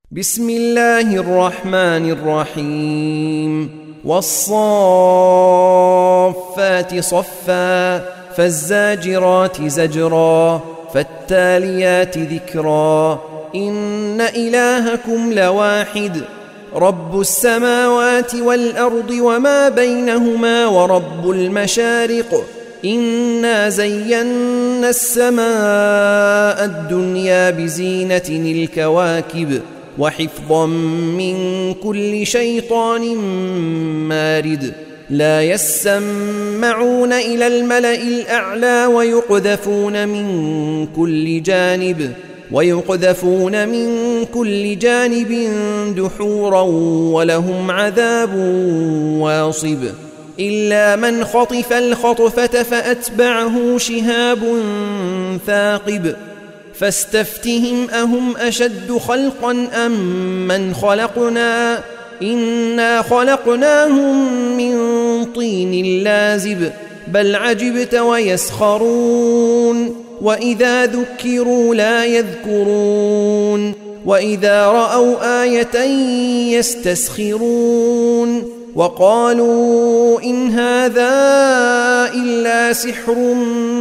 بسم الله الرحمن الرحيم والصافات صفا فالزاجرات زجرا فالتاليات ذكرا إن إلهكم لواحد رب السماوات والأرض وما بينهما ورب المشارق إنا زينا السماء الدنيا بزينة الكواكب وحفظا من كل شيطان مارد لا يسمعون إلى الملأ الأعلى ويقذفون من كل جانب دحورا ولهم عذاب واصب إلا من خطف الخطفة فأتبعه شهاب ثاقب فاستفتهم أهم أشد خلقا أم من خلقنا إنا خلقناهم من طين لازب بل عجبت ويسخرون وإذا ذكروا لا يذكرون وإذا رأوا آية يستسخرون وقالوا إن هذا إلا سحر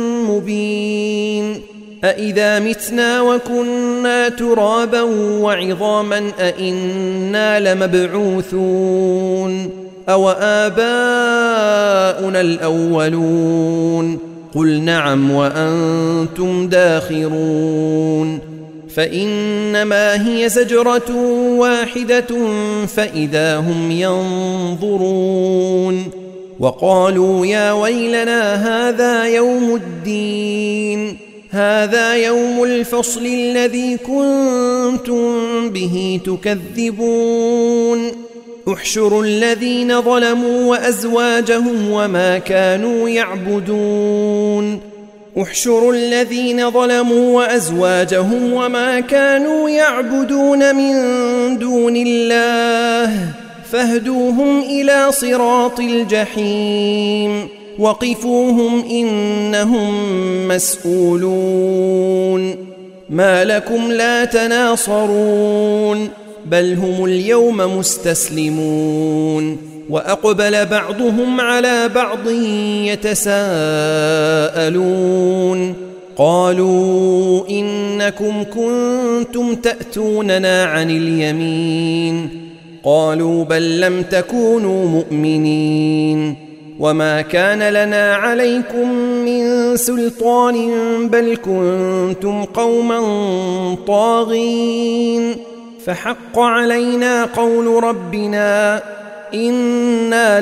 مبين أإذا متنا وكنا ترابا وعظاما أإنا لمبعوثون أو آباؤنا الأولون قل نعم وأنتم داخرون فإنما هي زجرة واحدة فإذا هم ينظرون وقالوا يا ويلنا هذا يوم الفصل الذي كنتم به تكذبون احشروا الذين ظلموا وأزواجهم وما كانوا يعبدون من دون الله فاهدوهم إلى صراط الجحيم وقفوهم إنهم مسؤولون ما لكم لا تناصرون بل هم اليوم مستسلمون وأقبل بعضهم على بعض يتساءلون قالوا إنكم كنتم تأتوننا عن اليمين قالوا بل لم تكونوا مؤمنين وما كان لنا عليكم من سلطان بل كنتم قوما طاغين فحق علينا قول ربنا إنا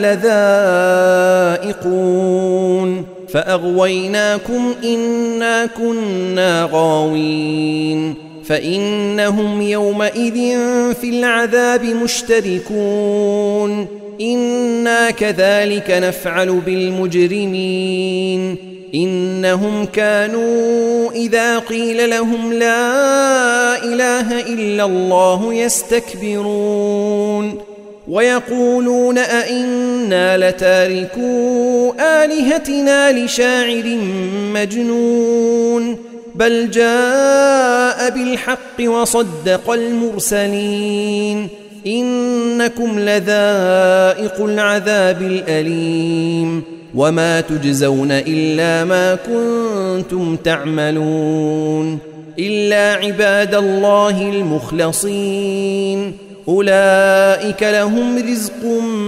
لذائقون فأغويناكم إنا كنا غاوين فإنهم يومئذ في العذاب مشتركون إنا كذلك نفعل بالمجرمين إنهم كانوا إذا قيل لهم لا إله إلا الله يستكبرون ويقولون أئنا لتاركو آلهتنا لشاعر مجنون بل جاء بالحق وصدق المرسلين إنكم لذائق العذاب الأليم وما تجزون إلا ما كنتم تعملون إلا عباد الله المخلصين أولئك لهم رزق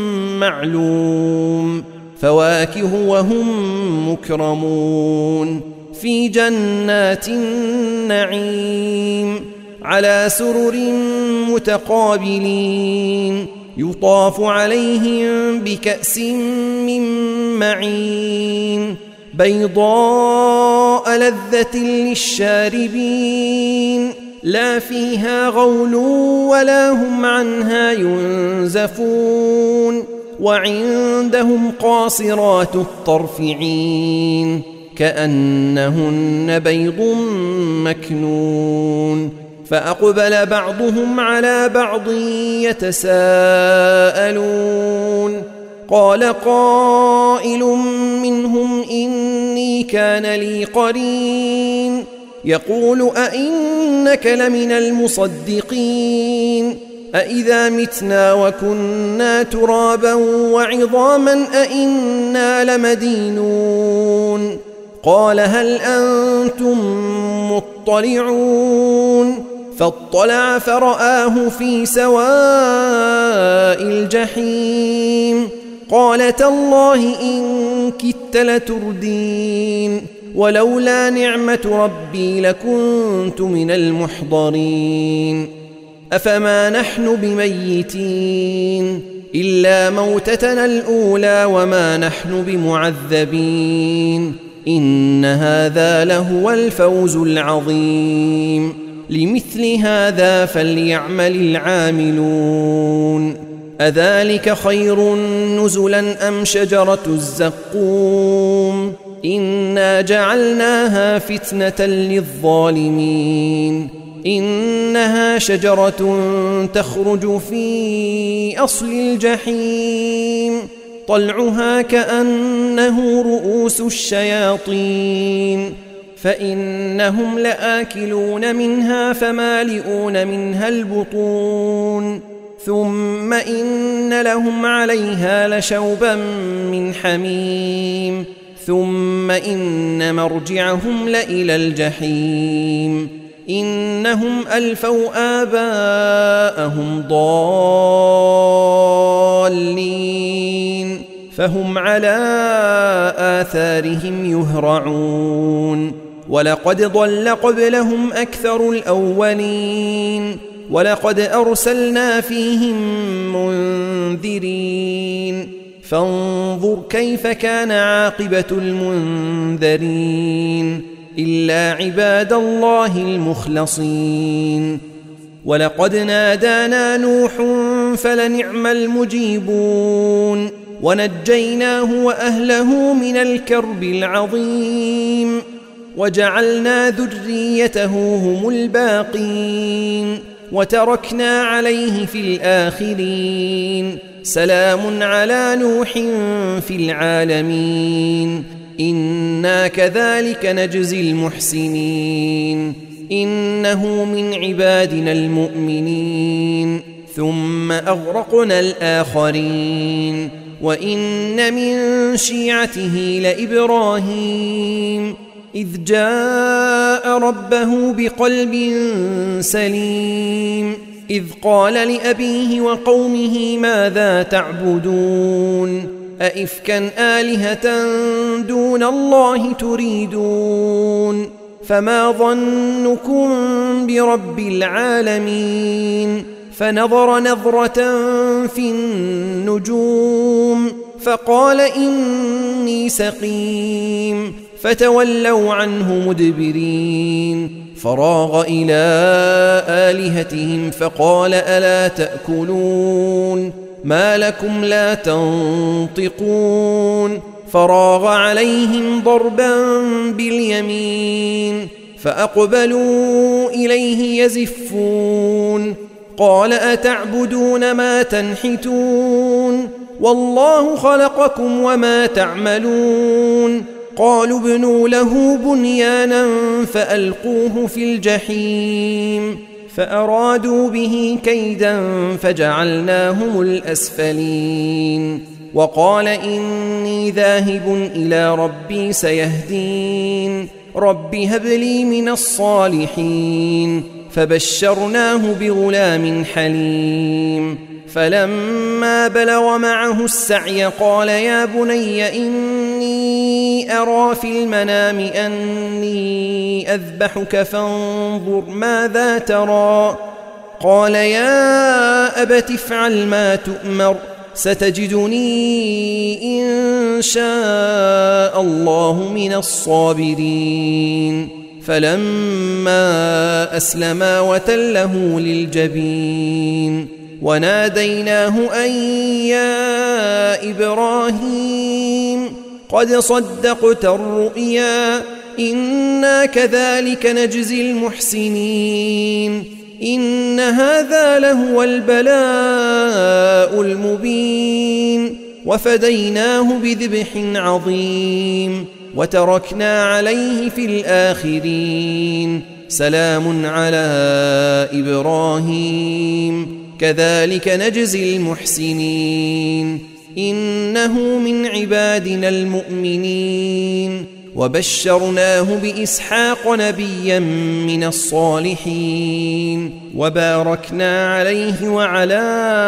معلوم فواكه وهم مكرمون في جنات النعيم على سرر متقابلين يطاف عليهم بكأس من معين بيضاء لذة للشاربين لا فيها غول ولا هم عنها ينزفون وعندهم قاصرات الطرف عين كأنهن بيض مكنون فأقبل بعضهم على بعض يتساءلون قال قائل منهم إني كان لي قرين يقول أئنك لمن المصدقين أئذا متنا وكنا ترابا وعظاما أئنا لمدينون قال هل أنتم مطلعون فاطلع فرآه في سواء الجحيم قال تالله إن كدت لتردين ولولا نعمة ربي لكنت من المحضرين أفما نحن بميتين إلا موتتنا الأولى وما نحن بمعذبين إن هذا لهو الفوز العظيم لمثل هذا فليعمل العاملون أذلك خير نزلا أم شجرة الزقوم إنا جعلناها فتنة للظالمين إنها شجرة تخرج في أصل الجحيم طلعها كأنه رؤوس الشياطين فإنهم لآكلون منها فمالئون منها البطون ثم إن لهم عليها لشوبا من حميم ثم إن مرجعهم لإلى الجحيم إنهم ألفوا آباءهم ضالين فهم على آثارهم يهرعون ولقد ضل قبلهم أكثر الأولين ولقد أرسلنا فيهم منذرين فانظر كيف كان عاقبة المنذرين إلا عباد الله المخلصين ولقد نادانا نوح فلنعم المجيبون ونجيناه وأهله من الكرب العظيم وجعلنا ذريته هم الباقين وتركنا عليه في الآخرين سلام على نوح في العالمين إنا كذلك نجزي المحسنين إنه من عبادنا المؤمنين ثم أغرقنا الآخرين وإن من شيعته لإبراهيم إذ جاء ربه بقلب سليم إذ قال لأبيه وقومه ماذا تعبدون أئفكا آلهة دون الله تريدون فما ظنكم برب العالمين فنظر نظرة في النجوم فقال إني سقيم فتولوا عنه مدبرين فراغ إلى آلهتهم فقال ألا تأكلون ما لكم لا تنطقون فراغ عليهم ضربا باليمين فأقبلوا إليه يزفون قال أتعبدون ما تنحتون والله خلقكم وما تعملون قالوا ابنوا له بنيانا فألقوه في الجحيم فأرادوا به كيدا فجعلناهم الأسفلين وقال إني ذاهب إلى ربي سيهدين رب هب لي من الصالحين فبشرناه بغلام حليم فلما بلغ معه السعي قال يا بني إني أرى في المنام أني أذبحك فانظر ماذا ترى قال يا أبت افعل ما تؤمر ستجدني إن شاء الله من الصابرين فلما أسلما وتله للجبين وناديناه أن يا إبراهيم قد صدقت الرؤيا إنا كذلك نجزي المحسنين إن هذا لهو البلاء المبين وفديناه بذبح عظيم وتركنا عليه في الآخرين سلام على إبراهيم كذلك نجزي المحسنين إنه من عبادنا المؤمنين وبشرناه بإسحاق نبيا من الصالحين وباركنا عليه وعلى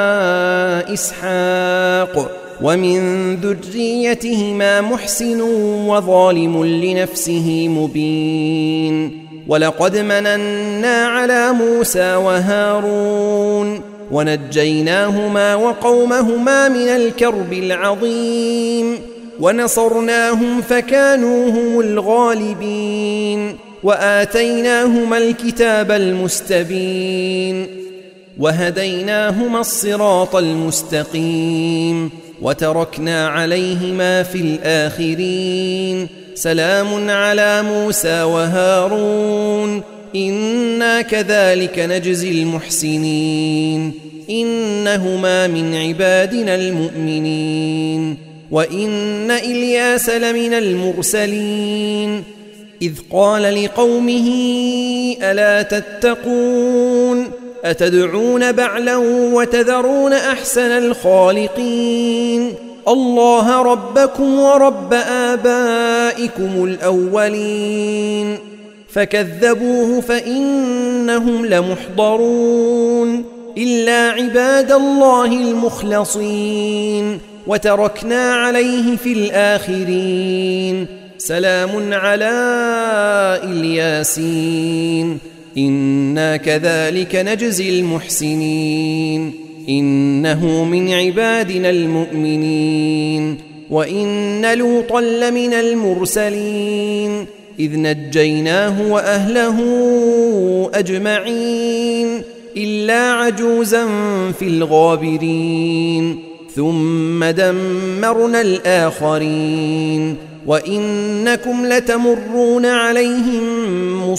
إسحاق ومن ذريتهما محسن وظالم لنفسه مبين ولقد مننا على موسى وهارون ونجيناهما وقومهما من الكرب العظيم ونصرناهم فكانوا هم الغالبين وآتيناهما الكتاب المستبين وهديناهما الصراط المستقيم وتركنا عليهما في الآخرين سلام على موسى وهارون إنا كذلك نجزي المحسنين إنهما من عبادنا المؤمنين وإن إلياس لمن المرسلين إذ قال لقومه ألا تتقون أتدعون بعلا وتذرون أحسن الخالقين الله ربكم ورب آبائكم الأولين فكذبوه فإنهم لمحضرون إلا عباد الله المخلصين وتركنا عليه في الآخرين سلام على الياسين إنا كذلك نجزي المحسنين إنه من عبادنا المؤمنين وإن لوطا لمن المرسلين إذ نجيناه وأهله أجمعين إلا عجوزا في الغابرين ثم دمرنا الآخرين وإنكم لتمرون عليهم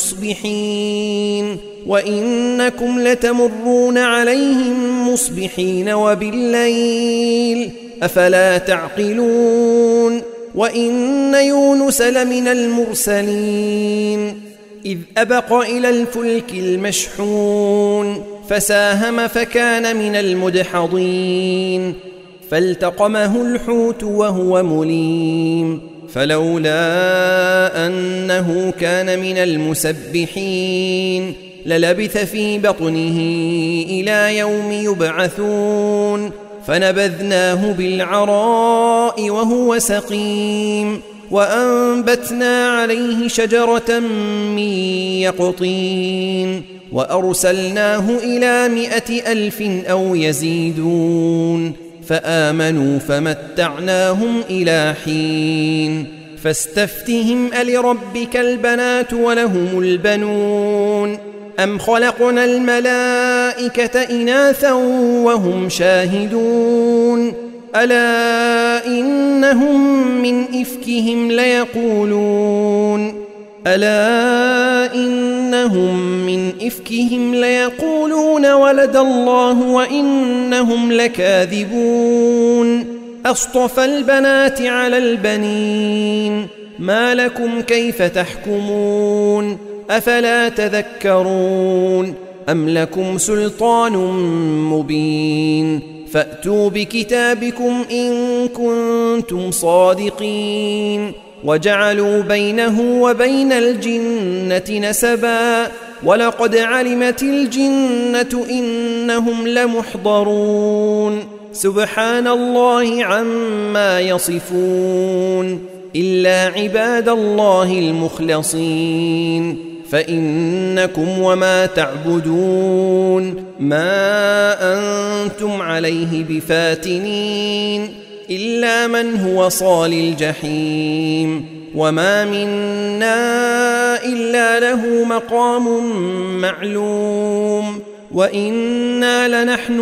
مصبحين وبالليل أفلا تعقلون وإن يونس لمن المرسلين إذ أبق إلى الفلك المشحون فساهم فكان من المدحضين فالتقمه الحوت وهو مليم فلولا أنه كان من المسبحين للبث في بطنه إلى يوم يبعثون فنبذناه بالعراء وهو سقيم وأنبتنا عليه شجرة من يقطين وأرسلناه إلى 100,000 أو يزيدون فآمنوا فمتعناهم إلى حين فاستفتهم ألربك البنات ولهم البنون أم خلقنا الملائكة إناثا وهم شاهدون ألا إنهم من إفكهم ليقولون ولد الله وإنهم لكاذبون أصطفى البنات على البنين ما لكم كيف تحكمون أفلا تذكرون أم لكم سلطان مبين فأتوا بكتابكم إن كنتم صادقين وجعلوا بينه وبين الجنة نسبا ولقد علمت الجنة إنهم لمحضرون سبحان الله عما يصفون إلا عباد الله المخلصين فإنكم وما تعبدون ما أنتم عليه بفاتنين إلا من هو صال الجحيم وما منا إلا له مقام معلوم وإنا لنحن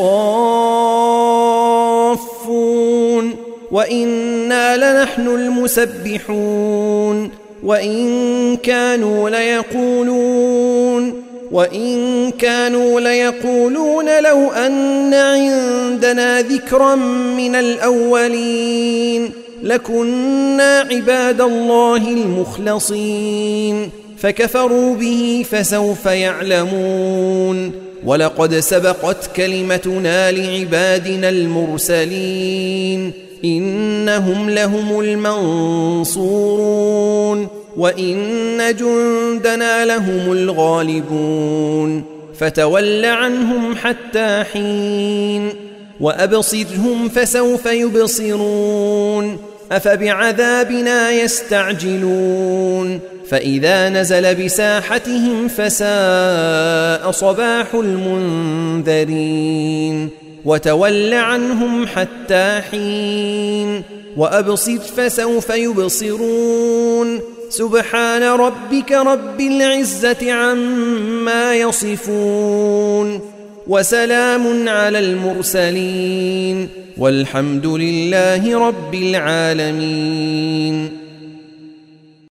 الصافون وإنا لنحن المسبحون وإن كانوا ليقولون لو أن عندنا ذكرا من الأولين لكنا عباد الله المخلصين فكفروا به فسوف يعلمون ولقد سبقت كلمتنا لعبادنا المرسلين إنهم لهم المنصورون وإن جندنا لهم الغالبون فتول عنهم حتى حين وأبصرهم فسوف يبصرون أفبعذابنا يستعجلون فإذا نزل بساحتهم فساء صباح المنذرين وتول عنهم حتى حين وأبصر فسوف يبصرون سبحان ربك رب العزة عما يصفون وسلام على المرسلين والحمد لله رب العالمين.